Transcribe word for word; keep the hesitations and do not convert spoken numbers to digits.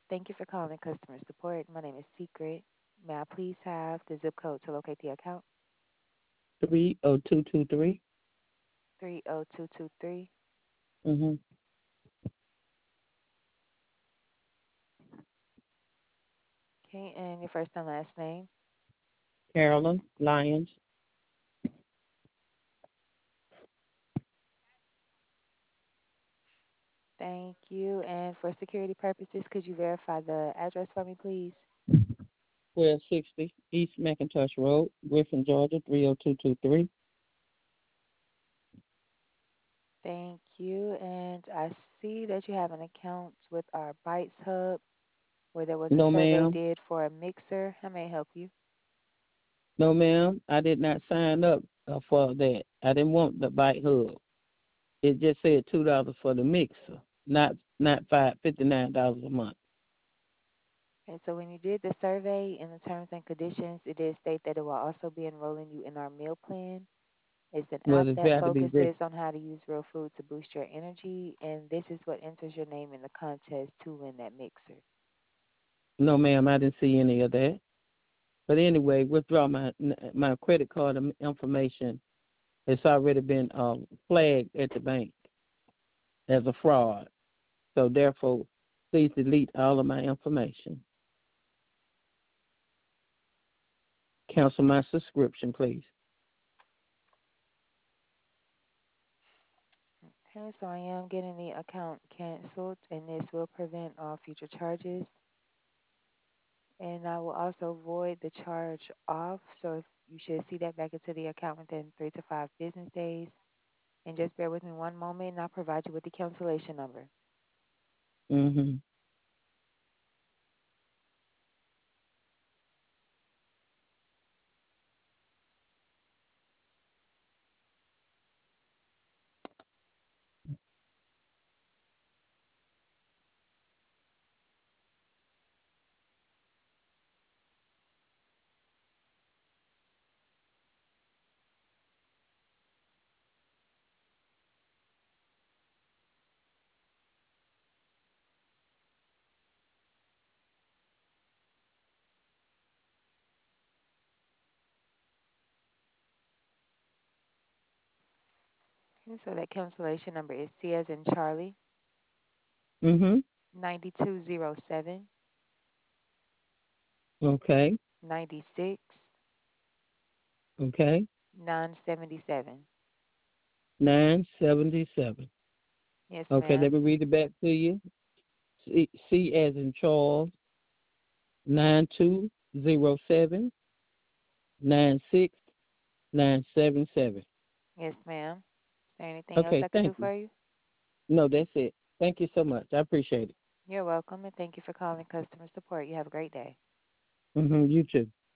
Thank you for calling customer support. My name is Secret. May I please have the zip code to locate the account? three oh two two three. three oh two two three. Mm-hmm. Okay, and your first and last name. Carolyn Lyons. Thank you. And for security purposes, could you verify the address for me, please? twelve sixty East McIntosh Road, Griffin, Georgia, three oh two two three. Thank you. And I see that you have an account with our Bites Hub where there was a No, survey ma'am. did for a mixer. How may I help you? No, ma'am. I did not sign up uh, for that. I didn't want the Bite Hub. It just said two dollars for the mixer, not not five fifty nine dollars a month. And so when you did the survey in the terms and conditions, it did state that it will also be enrolling you in our meal plan. It's an Well, app it's that got to be this. focuses on how to use real food to boost your energy, and this is what enters your name in the contest to win that mixer. No, ma'am. I didn't see any of that. But anyway, withdraw my my credit card information. It's already been um, flagged at the bank as a fraud. So therefore, please delete all of my information. Cancel my subscription, please. Okay, so I am getting the account canceled, and this will prevent all future charges. And I will also void the charge off. So if you should see that back into the account within three to five business days. And just bear with me one moment, and I'll provide you with the cancellation number. Mm-hmm. And so that cancellation number is C as in Charlie, Mm-hmm. nine two zero seven, Okay. nine six, Okay. nine seventy-seven. Nine seventy seven. Yes, Okay, let ma'am. me read it back to you. C, C as in Charles, nine two zero seven nine six nine seven seven. Yes, ma'am. Is there anything else Okay, I could do thank you. for you? No, that's it. Thank you so much. I appreciate it. You're welcome, and thank you for calling customer support. You have a great day. Mm-hmm. You too.